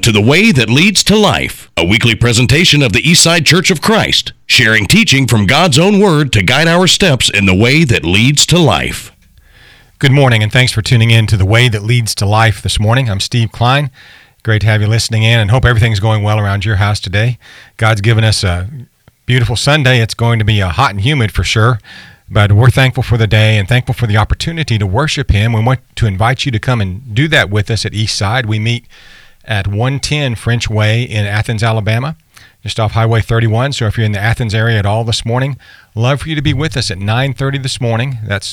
to The Way That Leads to Life, a weekly presentation of the Eastside Church of Christ, sharing teaching from God's own Word to guide our steps in the way that leads to life. Good morning, and thanks for tuning in to The Way That Leads to Life this morning. I'm Steve Klein. Great to have you listening in, and hope everything's going well around your house today. God's given us a beautiful Sunday. It's going to be hot and humid for sure, but we're thankful for the day and thankful for the opportunity to worship Him. We want to invite you to come and do that with us at Eastside. We meet at 110 French Way in Athens, Alabama, just off Highway 31. So if you're in the Athens area at all this morning, love for you to be with us at 9:30 this morning. That's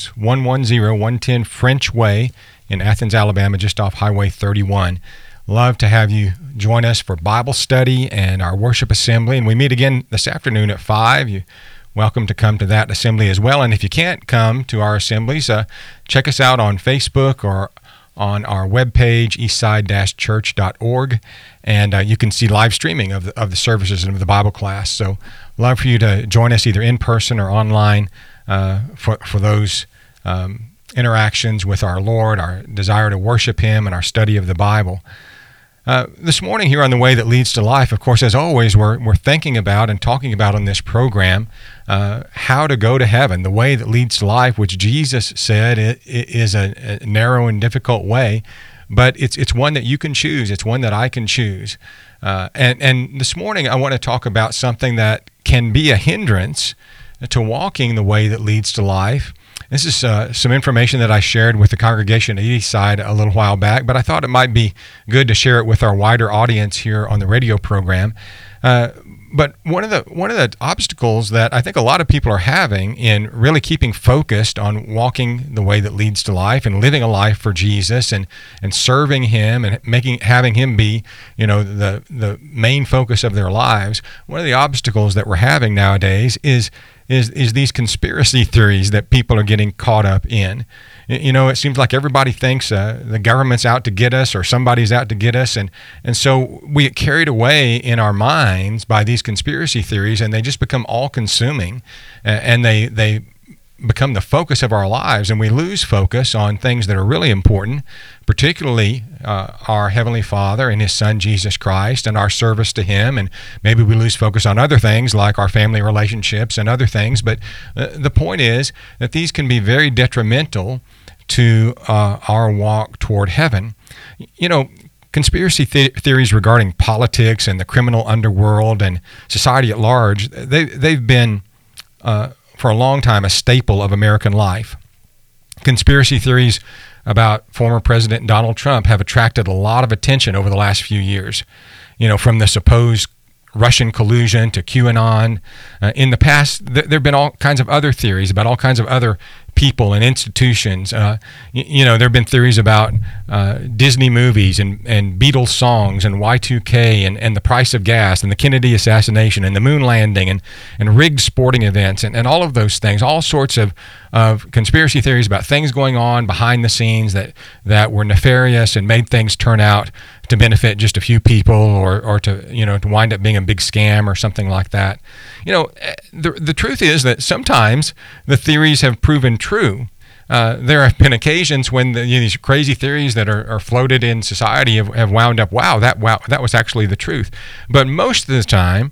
110 French Way in Athens, Alabama, just off Highway 31. Love to have you join us for Bible study and our worship assembly. And we meet again this afternoon at 5. You're welcome to come to that assembly as well. And if you can't come to our assemblies, check us out on Facebook or on our webpage, eastside-church.org, and you can see live streaming of the services and of the Bible class. So love for you to join us either in person or online for those interactions with our Lord, our desire to worship Him, and our study of the Bible. This morning here on The Way That Leads to Life, of course, as always, we're thinking about and talking about on this program how to go to heaven, the way that leads to life, which Jesus said it is a narrow and difficult way, but it's one that you can choose. It's one that I can choose. And this morning I want to talk about something that can be a hindrance to walking the way that leads to life. This is some information that I shared with the congregation at Eastside a little while back, but I thought it might be good to share it with our wider audience here on the radio program. But one of the obstacles that I think a lot of people are having in really keeping focused on walking the way that leads to life and living a life for Jesus and serving Him and having Him be, the main focus of their lives. One of the obstacles that we're having nowadays is these conspiracy theories that people are getting caught up in. It seems like everybody thinks the government's out to get us or somebody's out to get us, and so we get carried away in our minds by these conspiracy theories, and they just become all-consuming, and they become the focus of our lives, and we lose focus on things that are really important, particularly our Heavenly Father and His Son, Jesus Christ, and our service to Him, and maybe we lose focus on other things like our family relationships and other things, but the point is that these can be very detrimental to our walk toward heaven. Conspiracy theories regarding politics and the criminal underworld and society at large, they've been for a long time a staple of American life. Conspiracy theories about former President Donald Trump have attracted a lot of attention over the last few years. From the supposed Russian collusion to QAnon. In the past, there have been all kinds of other theories about all kinds of other people and institutions. There have been theories about Disney movies and Beatles songs and Y2K and the price of gas and the Kennedy assassination and the moon landing and rigged sporting events and all of those things, all sorts of conspiracy theories about things going on behind the scenes that were nefarious and made things turn out to benefit just a few people or to wind up being a big scam or something like that. The truth is that sometimes the theories have proven true. There have been occasions when these crazy theories that are floated in society have wound up, that was actually the truth. But most of the time,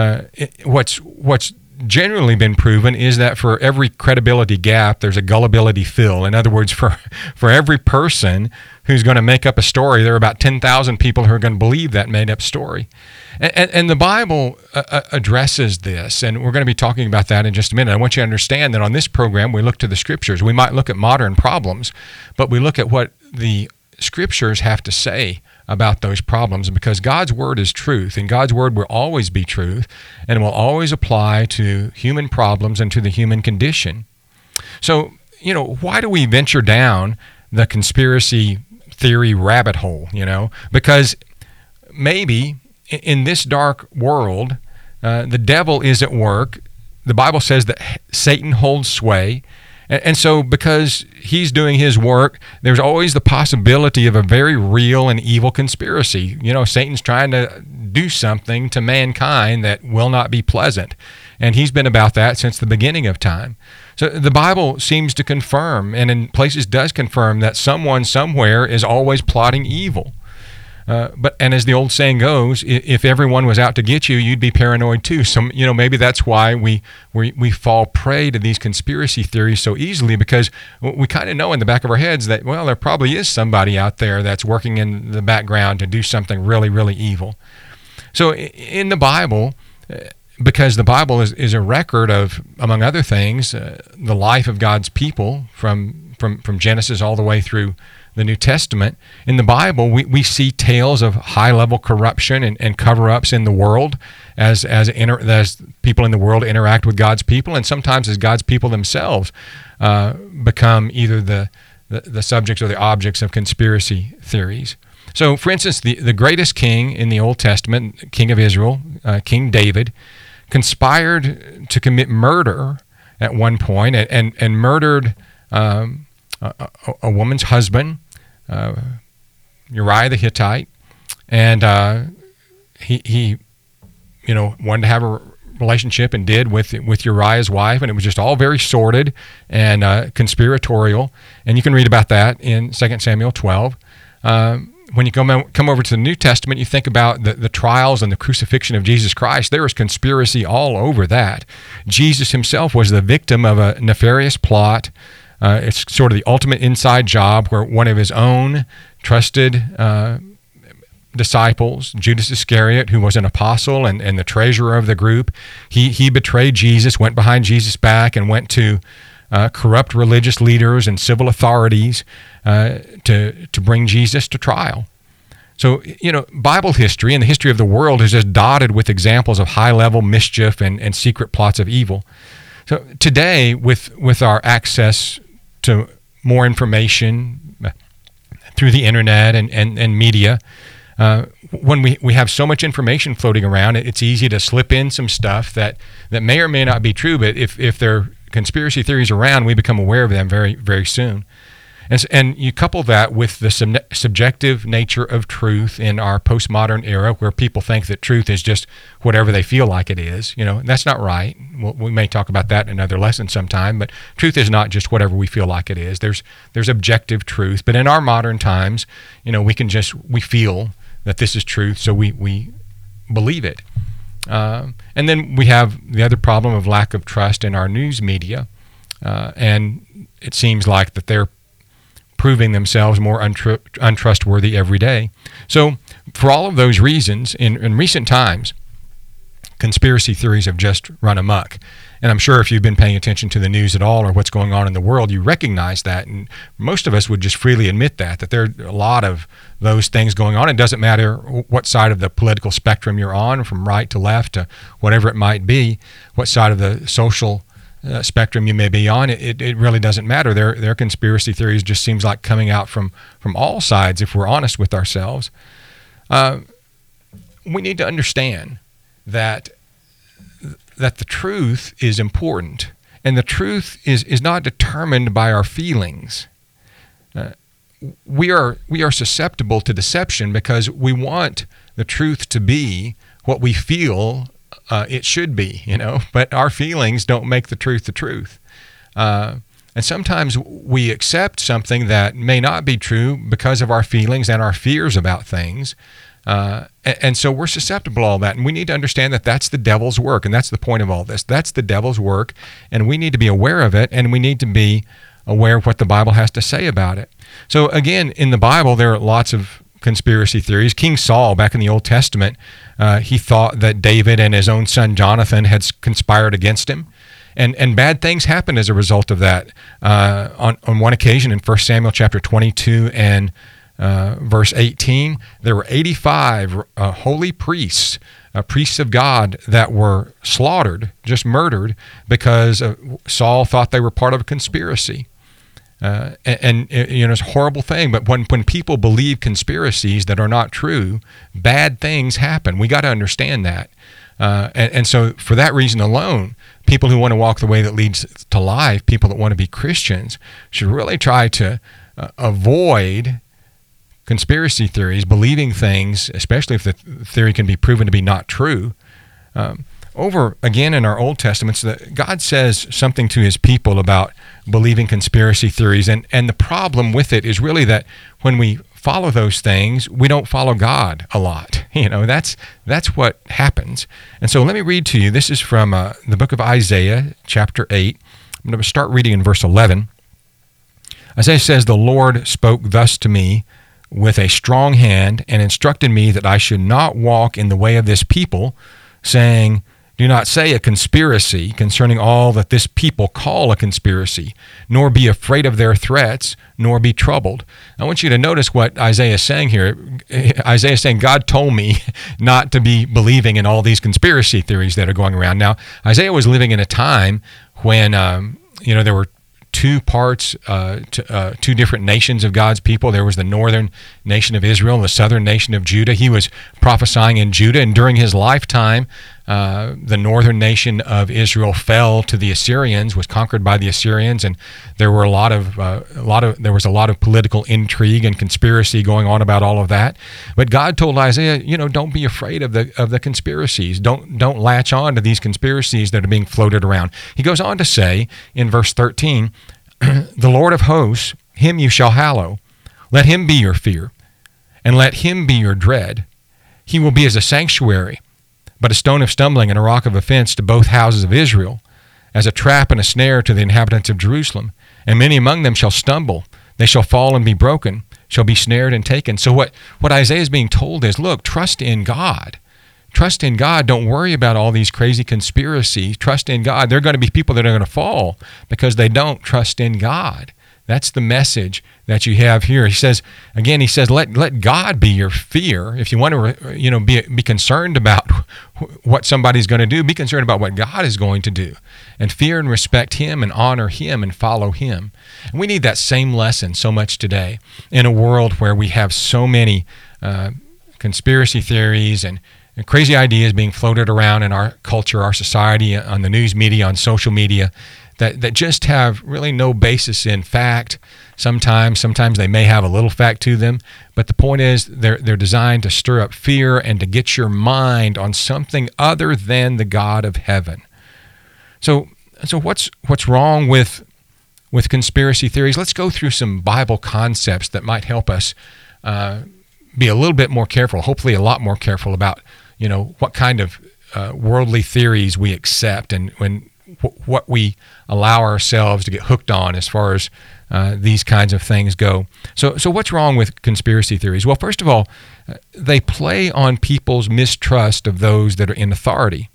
what's generally been proven is that for every credibility gap, there's a gullibility fill. In other words, for every person who's going to make up a story, there are about 10,000 people who are going to believe that made-up story. And the Bible addresses this, and we're going to be talking about that in just a minute. I want you to understand that on this program, we look to the Scriptures. We might look at modern problems, but we look at what the Scriptures have to say about those problems, because God's Word is truth, and God's Word will always be truth, and will always apply to human problems and to the human condition. So, why do we venture down the conspiracy theory rabbit hole? Because maybe in this dark world, the devil is at work. The Bible says that Satan holds sway. And so because he's doing his work, there's always the possibility of a very real and evil conspiracy. Satan's trying to do something to mankind that will not be pleasant. And he's been about that since the beginning of time. So the Bible seems to confirm, and in places does confirm, that someone somewhere is always plotting evil. And as the old saying goes, if everyone was out to get you, you'd be paranoid too. So maybe that's why we fall prey to these conspiracy theories so easily, because we kind of know in the back of our heads that, well, there probably is somebody out there that's working in the background to do something really, really evil. So in the Bible, because the Bible is a record of, among other things, the life of God's people from Genesis all the way through the New Testament. In the Bible, we see tales of high-level corruption and cover-ups in the world as people in the world interact with God's people, and sometimes as God's people themselves become either the subjects or the objects of conspiracy theories. So, for instance, the greatest king in the Old Testament, King of Israel, King David, conspired to commit murder at one point and murdered a woman's husband, Uriah the Hittite, and he wanted to have a relationship and did with Uriah's wife, and it was just all very sordid and conspiratorial. And you can read about that in 2 Samuel 12. When you come over to the New Testament, you think about the trials and the crucifixion of Jesus Christ. There was conspiracy all over that. Jesus himself was the victim of a nefarious plot. It's sort of the ultimate inside job where one of his own trusted disciples, Judas Iscariot, who was an apostle and the treasurer of the group, he betrayed Jesus, went behind Jesus' back, and went to corrupt religious leaders and civil authorities to bring Jesus to trial. So, Bible history and the history of the world is just dotted with examples of high-level mischief and secret plots of evil. So today, with our access to more information through the internet and media, when we have so much information floating around, it's easy to slip in some stuff that may or may not be true, but if there are conspiracy theories around, we become aware of them very, very soon. And you couple that with the subjective nature of truth in our postmodern era, where people think that truth is just whatever they feel like it is. That's not right. We may talk about that in another lesson sometime, but truth is not just whatever we feel like it is. There's objective truth. But in our modern times, we feel that this is truth, so we believe it. And then we have the other problem of lack of trust in our news media, and it seems like that they're proving themselves more untrustworthy every day. So for all of those reasons, in recent times, conspiracy theories have just run amok. And I'm sure if you've been paying attention to the news at all or what's going on in the world, you recognize that. And most of us would just freely admit that there are a lot of those things going on. It doesn't matter what side of the political spectrum you're on, from right to left to whatever it might be, what side of the social spectrum you may be on. It really doesn't matter. Their conspiracy theories just seems like coming out from all sides, if we're honest with ourselves. We need to understand that the truth is important, and the truth is not determined by our feelings. We are susceptible to deception because we want the truth to be what we feel it should be, but our feelings don't make the truth. And sometimes we accept something that may not be true because of our feelings and our fears about things. And so we're susceptible to all that. And we need to understand that that's the devil's work. And that's the point of all this. That's the devil's work. And we need to be aware of it. And we need to be aware of what the Bible has to say about it. So again, in the Bible, there are lots of conspiracy theories. King Saul, back in the Old Testament, he thought that David and his own son Jonathan had conspired against him. And bad things happened as a result of that. On one occasion in 1 Samuel chapter 22 and verse 18, there were 85 holy priests, priests of God, that were slaughtered, just murdered, because Saul thought they were part of a conspiracy. It's a horrible thing, but when people believe conspiracies that are not true, bad things happen. We got to understand that. And so for that reason alone, people who want to walk the way that leads to life, people that want to be Christians, should really try to avoid conspiracy theories, believing things, especially if the theory can be proven to be not true. Over again in our Old Testaments, God says something to his people about believing conspiracy theories, and the problem with it is really that when we follow those things, we don't follow God a lot. That's what happens. And so let me read to you. This is from the book of Isaiah, chapter 8. I'm going to start reading in verse 11. Isaiah says, "The Lord spoke thus to me with a strong hand and instructed me that I should not walk in the way of this people, saying, do not say a conspiracy concerning all that this people call a conspiracy, nor be afraid of their threats, nor be troubled." I want you to notice what Isaiah is saying here. Isaiah is saying, God told me not to be believing in all these conspiracy theories that are going around. Now, Isaiah was living in a time when, there were two parts, two different nations of God's people. There was the northern nation of Israel and the southern nation of Judah. He was prophesying in Judah, and during his lifetime, the northern nation of Israel fell to the Assyrians, was conquered by the Assyrians, and there were there was a lot of political intrigue and conspiracy going on about all of that. But God told Isaiah, don't be afraid of the conspiracies. Don't latch on to these conspiracies that are being floated around. He goes on to say in verse 13, "The Lord of hosts, him you shall hallow. Let him be your fear, and let him be your dread. He will be as a sanctuary, but a stone of stumbling and a rock of offense to both houses of Israel, as a trap and a snare to the inhabitants of Jerusalem. And many among them shall stumble. They shall fall and be broken, shall be snared and taken." So what Isaiah is being told is, look, trust in God. Trust in God. Don't worry about all these crazy conspiracies. Trust in God. There are going to be people that are going to fall because they don't trust in God. That's the message that you have here. He says, let God be your fear. If you want to, be concerned about what somebody's going to do, be concerned about what God is going to do, and fear and respect Him and honor Him and follow Him. And we need that same lesson so much today in a world where we have so many conspiracy theories and crazy ideas being floated around in our culture, our society, on the news media, on social media, that just have really no basis in fact. Sometimes they may have a little fact to them, but the point is they're designed to stir up fear and to get your mind on something other than the God of heaven. So what's wrong with conspiracy theories? Let's go through some Bible concepts that might help us be a little bit more careful, hopefully a lot more careful about what kind of worldly theories we accept and what we allow ourselves to get hooked on as far as these kinds of things go. So what's wrong with conspiracy theories? Well, first of all, they play on people's mistrust of those that are in authority.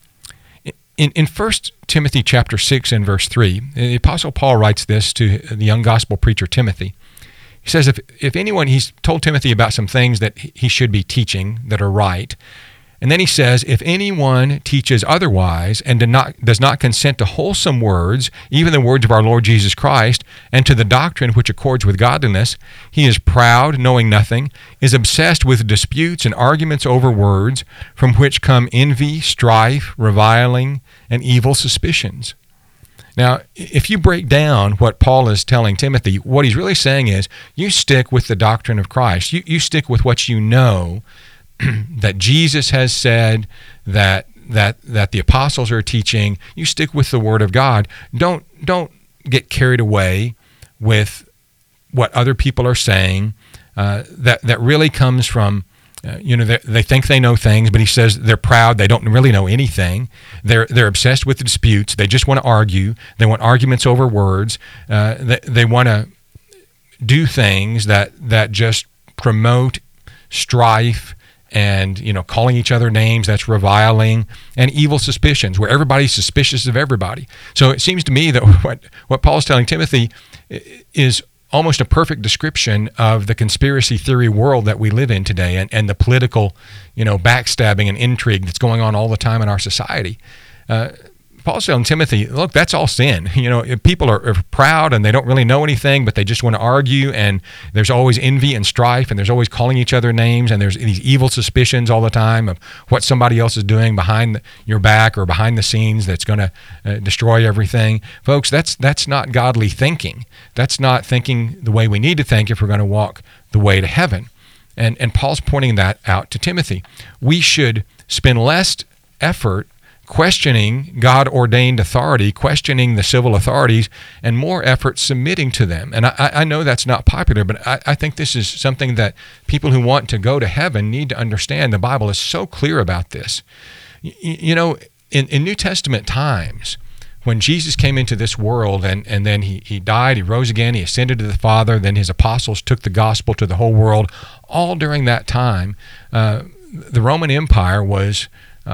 In 1 Timothy chapter 6 and verse 3, the Apostle Paul writes this to the young gospel preacher Timothy. He says, if anyone, he's told Timothy about some things that he should be teaching that are right. And then he says, if anyone teaches otherwise and does not consent to wholesome words, even the words of our Lord Jesus Christ, and to the doctrine which accords with godliness, he is proud, knowing nothing, is obsessed with disputes and arguments over words, from which come envy, strife, reviling, and evil suspicions. Now, if you break down what Paul is telling Timothy, what he's really saying is, you stick with the doctrine of Christ. You stick with what you know that Jesus has said, that the apostles are teaching. You stick with the Word of God. Don't get carried away with what other people are saying. That really comes from, they think they know things, but he says they're proud. They don't really know anything. They're obsessed with disputes. They just want to argue. They want arguments over words. They want to do things that just promote strife and calling each other names. That's reviling, and evil suspicions, where everybody's suspicious of everybody. So it seems to me that what Paul's telling Timothy is almost a perfect description of the conspiracy theory world that we live in today, and the political, backstabbing and intrigue that's going on all the time in our society. Paul's telling Timothy, look, that's all sin. People are proud and they don't really know anything, but they just want to argue, and there's always envy and strife, and there's always calling each other names, and there's these evil suspicions all the time of what somebody else is doing behind your back or behind the scenes that's going to destroy everything. Folks, that's not godly thinking. That's not thinking the way we need to think if we're going to walk the way to heaven. And Paul's pointing that out to Timothy. We should spend less effort questioning God-ordained authority, questioning the civil authorities, and more effort submitting to them. And I know that's not popular, but I think this is something that people who want to go to heaven need to understand. The Bible is so clear about this. You know, in New Testament times, when Jesus came into this world and then he died, he rose again, he ascended to the Father, then his apostles took the gospel to the whole world, all during that time, the Roman Empire was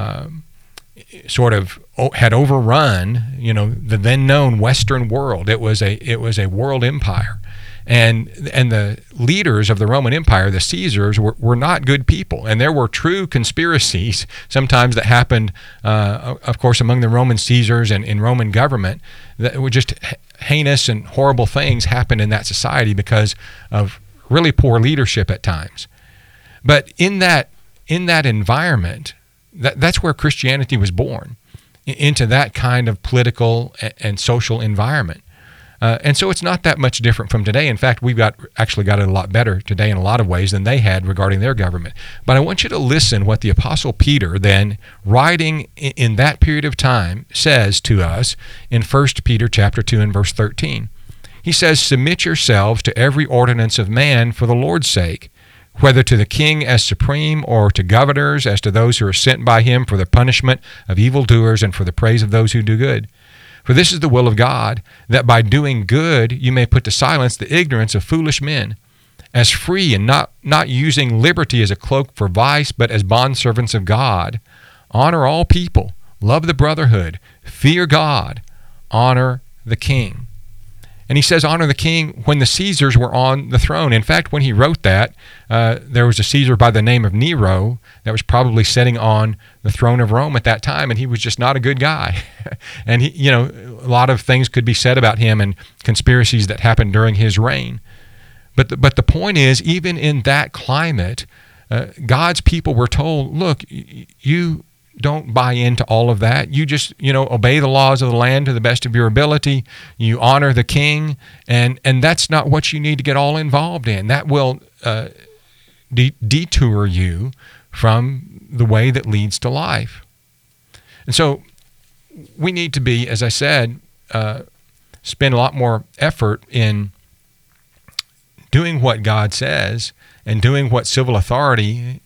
sort of had overrun, you know, the then known Western world. It was a world empire, and the leaders of the Roman Empire, the Caesars, were not good people, and there were true conspiracies sometimes that happened, of course, among the Roman Caesars and in Roman government, that were just heinous and horrible things happened in that society because of really poor leadership at times. But in that environment, that's where Christianity was born, into that kind of political and social environment. And so it's not that much different from today. In fact, we've actually got it a lot better today in a lot of ways than they had regarding their government. But I want you to listen what the Apostle Peter, then writing in that period of time, says to us in 1 Peter chapter 2 and verse 13. He says, "Submit yourselves to every ordinance of man for the Lord's sake, whether to the king as supreme or to governors as to those who are sent by him for the punishment of evildoers and for the praise of those who do good. For this is the will of God, that by doing good you may put to silence the ignorance of foolish men, as free and not using liberty as a cloak for vice, but as bondservants of God. Honor all people, love the brotherhood, fear God, honor the king." And he says, honor the king when the Caesars were on the throne. In fact, when he wrote that, there was a Caesar by the name of Nero that was probably sitting on the throne of Rome at that time, and he was just not a good guy. And he, you know, a lot of things could be said about him and conspiracies that happened during his reign. But the point is, even in that climate, God's people were told, look, you don't buy into all of that. You just, obey the laws of the land to the best of your ability. You honor the king, and that's not what you need to get all involved in. That will detour you from the way that leads to life. And so we need to be, as I said, spend a lot more effort in doing what God says and doing what civil authority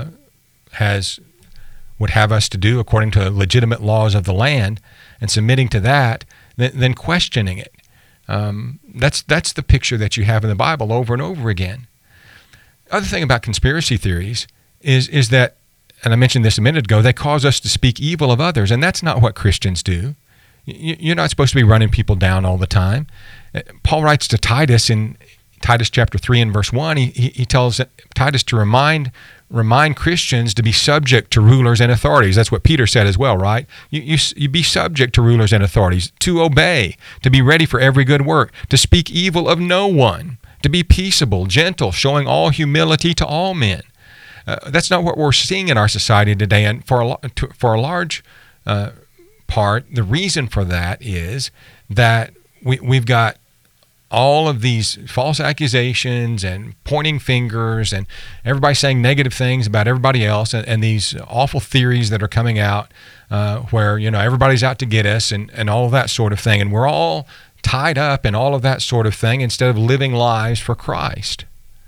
would have us to do according to legitimate laws of the land, and submitting to that, then questioning it. That's the picture that you have in the Bible over and over again. Other thing about conspiracy theories is that, and I mentioned this a minute ago, they cause us to speak evil of others, and that's not what Christians do. You're not supposed to be running people down all the time. Paul writes to Titus in Titus chapter 3 and verse 1, he tells Titus to remind Christians to be subject to rulers and authorities. That's what Peter said as well, right? You be subject to rulers and authorities, to obey, to be ready for every good work, to speak evil of no one, to be peaceable, gentle, showing all humility to all men. That's not what we're seeing in our society today, and for a large part, the reason for that is that we've got all of these false accusations and pointing fingers and everybody saying negative things about everybody else, and these awful theories that are coming out where everybody's out to get us and all of that sort of thing, and we're all tied up in all of that sort of thing instead of living lives for Christ.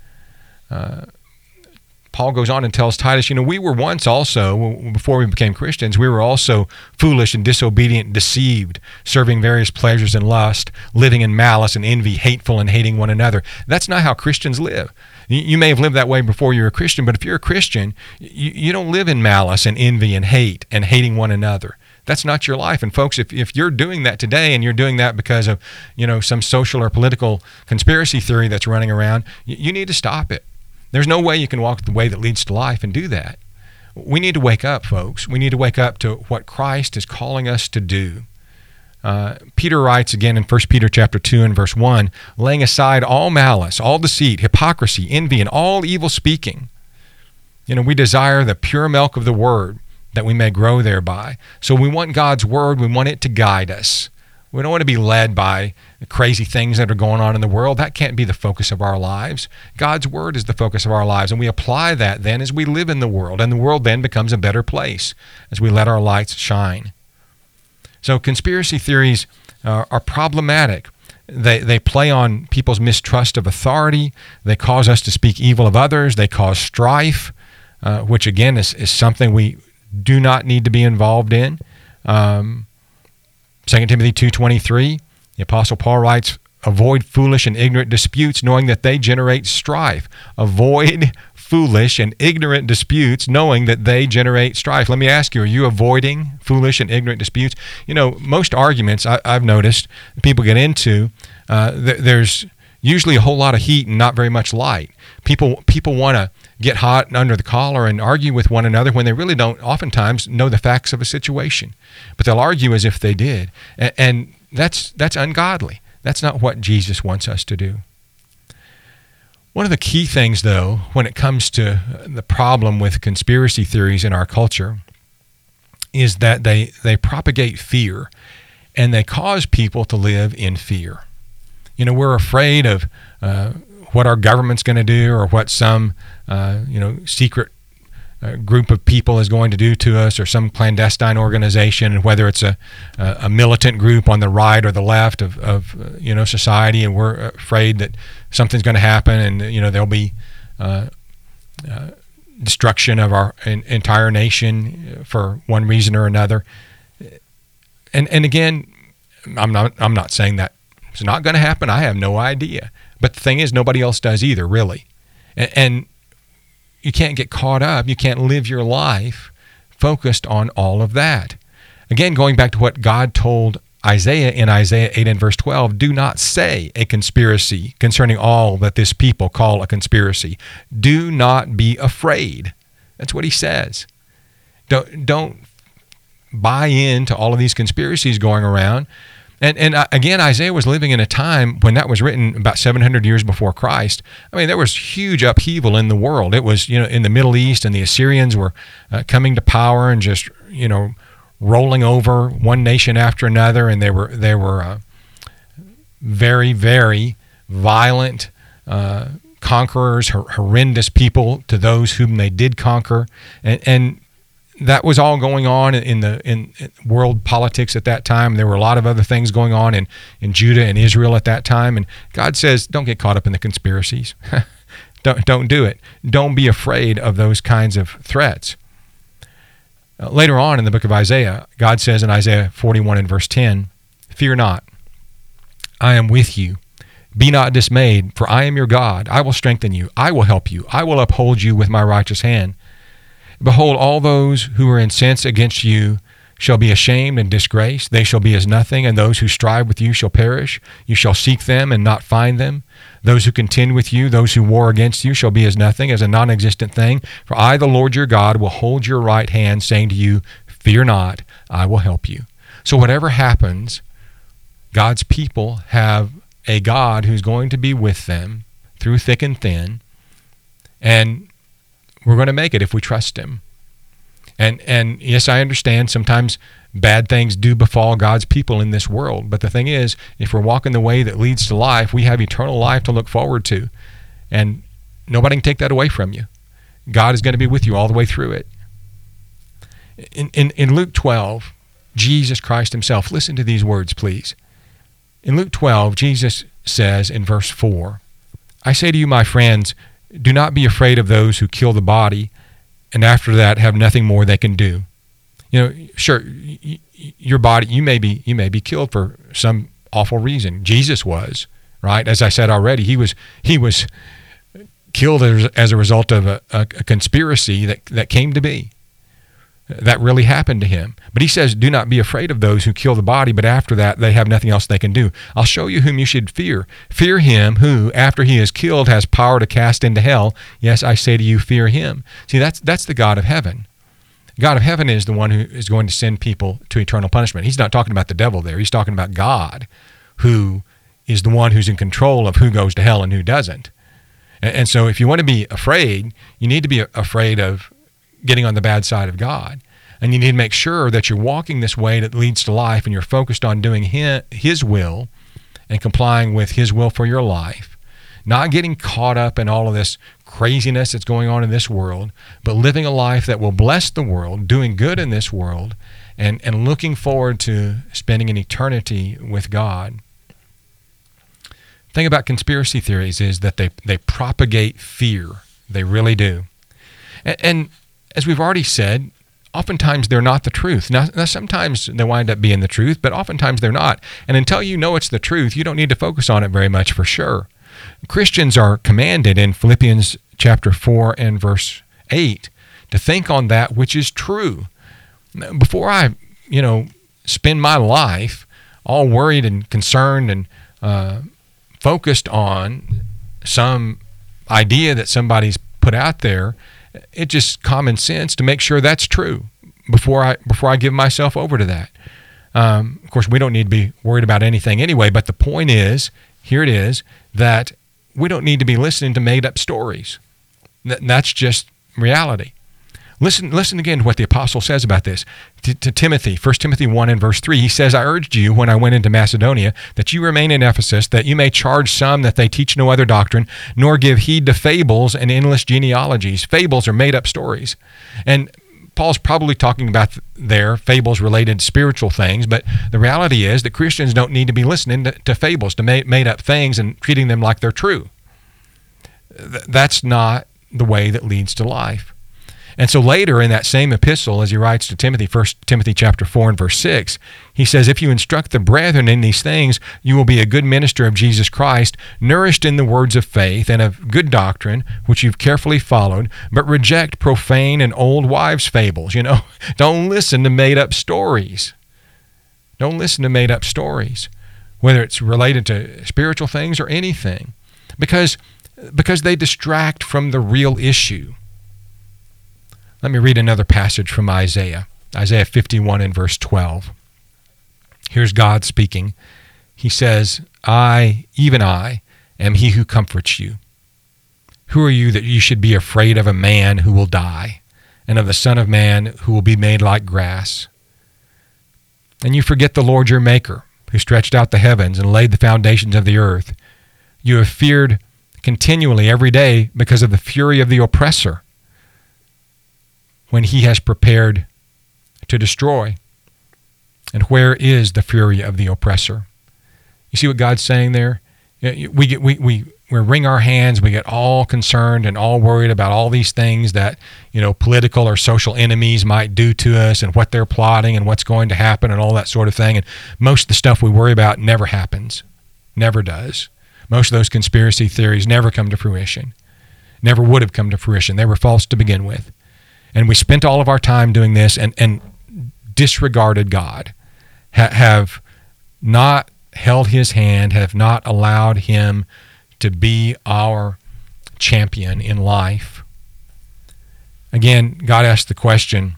Paul goes on and tells Titus, we were once also, before we became Christians, we were also foolish and disobedient, deceived, serving various pleasures and lust, living in malice and envy, hateful and hating one another. That's not how Christians live. You may have lived that way before you were a Christian, but if you're a Christian, you don't live in malice and envy and hate and hating one another. That's not your life. And folks, if you're doing that today and you're doing that because of, some social or political conspiracy theory that's running around, you need to stop it. There's no way you can walk the way that leads to life and do that. We need to wake up, folks. We need to wake up to what Christ is calling us to do. Peter writes again in 1 Peter chapter 2 and verse 1, laying aside all malice, all deceit, hypocrisy, envy, and all evil speaking. We desire the pure milk of the word that we may grow thereby. So we want God's word. We want it to guide us. We don't want to be led by the crazy things that are going on in the world. That can't be the focus of our lives. God's word is the focus of our lives, and we apply that then as we live in the world, and the world then becomes a better place as we let our lights shine. So conspiracy theories are problematic. They play on people's mistrust of authority. They cause us to speak evil of others. They cause strife, which again is something we do not need to be involved in. 2 Timothy 2:23, the Apostle Paul writes, avoid foolish and ignorant disputes, knowing that they generate strife. Avoid foolish and ignorant disputes, knowing that they generate strife. Let me ask you, are you avoiding foolish and ignorant disputes? Most arguments I've noticed people get into, there's usually a whole lot of heat and not very much light. People want to get hot and under the collar and argue with one another when they really don't oftentimes know the facts of a situation. But they'll argue as if they did. And that's ungodly. That's not what Jesus wants us to do. One of the key things, though, when it comes to the problem with conspiracy theories in our culture is that they propagate fear, and they cause people to live in fear. We're afraid of what our government's going to do, or what some secret group of people is going to do to us, or some clandestine organization, and whether it's a militant group on the right or the left of society, and we're afraid that something's going to happen, and there'll be destruction of our entire nation for one reason or another. And again, I'm not saying that it's not going to happen. I have no idea. But the thing is, nobody else does either, really. And you can't get caught up. You can't live your life focused on all of that. Again, going back to what God told Isaiah in Isaiah 8 and verse 12, do not say a conspiracy concerning all that this people call a conspiracy. Do not be afraid. That's what he says. Don't buy into all of these conspiracies going around. And again, Isaiah was living in a time when that was written about 700 years before Christ. I mean, there was huge upheaval in the world. It was, in the Middle East, and the Assyrians were coming to power and just, rolling over one nation after another, and they were very, very violent conquerors, horrendous people to those whom they did conquer, and that was all going on in world politics at that time. There were a lot of other things going on in Judah and Israel at that time. And God says, don't get caught up in the conspiracies. Don't do it. Don't be afraid of those kinds of threats. Later on in the book of Isaiah, God says in Isaiah 41 and verse 10, fear not, I am with you. Be not dismayed, for I am your God. I will strengthen you. I will help you. I will uphold you with my righteous hand. Behold, all those who are incensed against you shall be ashamed and disgraced. They shall be as nothing, and those who strive with you shall perish. You shall seek them and not find them. Those who contend with you, those who war against you, shall be as nothing, as a non-existent thing. For I, the Lord your God, will hold your right hand, saying to you, fear not, I will help you. So whatever happens, God's people have a God who's going to be with them through thick and thin, and we're going to make it if we trust him. And yes, I understand sometimes bad things do befall God's people in this world. But the thing is, if we're walking the way that leads to life, we have eternal life to look forward to. And nobody can take that away from you. God is going to be with you all the way through it. In Luke 12, Jesus Christ himself, listen to these words, please. In Luke 12, Jesus says in verse 4, I say to you, my friends, do not be afraid of those who kill the body, and after that have nothing more they can do. Sure, your body, you may be killed for some awful reason. Jesus was, right? As I said already, he was killed as a result of a conspiracy that came to be. That really happened to him. But he says, do not be afraid of those who kill the body, but after that they have nothing else they can do. I'll show you whom you should fear. Fear him who, after he is killed, has power to cast into hell. Yes, I say to you, fear him. See, that's the God of heaven. The God of heaven is the one who is going to send people to eternal punishment. He's not talking about the devil there. He's talking about God, who is the one who's in control of who goes to hell and who doesn't. And so if you want to be afraid, you need to be afraid of getting on the bad side of God. And you need to make sure that you're walking this way that leads to life and you're focused on doing His will and complying with His will for your life. Not getting caught up in all of this craziness that's going on in this world, but living a life that will bless the world, doing good in this world, and looking forward to spending an eternity with God. The thing about conspiracy theories is that they propagate fear. They really do. And as we've already said, oftentimes they're not the truth. Now, sometimes they wind up being the truth, but oftentimes they're not. And until you know it's the truth, you don't need to focus on it very much for sure. Christians are commanded in Philippians chapter 4 and verse 8 to think on that which is true. Before I, spend my life all worried and concerned and focused on some idea that somebody's put out there, it's just common sense to make sure that's true before I give myself over to that. Of course, we don't need to be worried about anything anyway, but the point is, here it is, that we don't need to be listening to made-up stories. That's just reality. Listen again to what the apostle says about this. To Timothy, 1 Timothy 1 and verse 3, he says, I urged you when I went into Macedonia that you remain in Ephesus, that you may charge some that they teach no other doctrine, nor give heed to fables and endless genealogies. Fables are made-up stories. And Paul's probably talking about there fables related to spiritual things, but the reality is that Christians don't need to be listening to fables, to made-up things and treating them like they're true. That's not the way that leads to life. And so later in that same epistle, as he writes to Timothy, 1 Timothy chapter 4 and verse 6, he says, if you instruct the brethren in these things, you will be a good minister of Jesus Christ, nourished in the words of faith and of good doctrine, which you've carefully followed, but reject profane and old wives' fables. Don't listen to made-up stories. Don't listen to made-up stories, whether it's related to spiritual things or anything, because they distract from the real issue. Let me read another passage from Isaiah 51 and verse 12. Here's God speaking. He says, I, even I, am he who comforts you. Who are you that you should be afraid of a man who will die, and of the Son of Man who will be made like grass? And you forget the Lord your Maker, who stretched out the heavens and laid the foundations of the earth. You have feared continually every day because of the fury of the oppressor, when he has prepared to destroy. And where is the fury of the oppressor? You see what God's saying there? We wring our hands, we get all concerned and all worried about all these things that, political or social enemies might do to us and what they're plotting and what's going to happen and all that sort of thing. And most of the stuff we worry about never happens. Never does. Most of those conspiracy theories never come to fruition. Never would have come to fruition. They were false to begin with. And we spent all of our time doing this and disregarded God, have not held his hand, have not allowed him to be our champion in life. Again, God asked the question,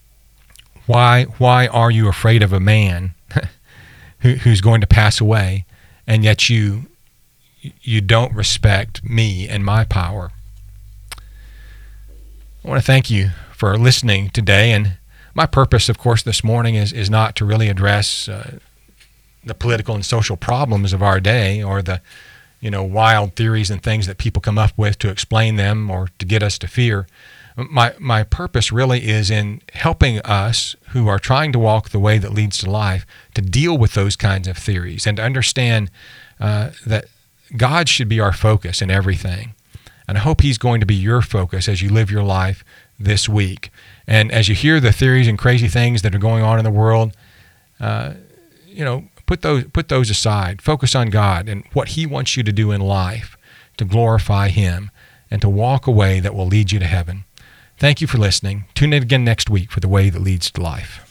why are you afraid of a man who's going to pass away, and yet you don't respect me and my power? I want to thank you for listening today, and my purpose, of course, this morning is not to really address the political and social problems of our day, or the wild theories and things that people come up with to explain them or to get us to fear. My purpose really is in helping us who are trying to walk the way that leads to life to deal with those kinds of theories and to understand that God should be our focus in everything. And I hope he's going to be your focus as you live your life this week. And as you hear the theories and crazy things that are going on in the world, put those aside. Focus on God and what he wants you to do in life to glorify him and to walk a way that will lead you to heaven. Thank you for listening. Tune in again next week for The Way That Leads to Life.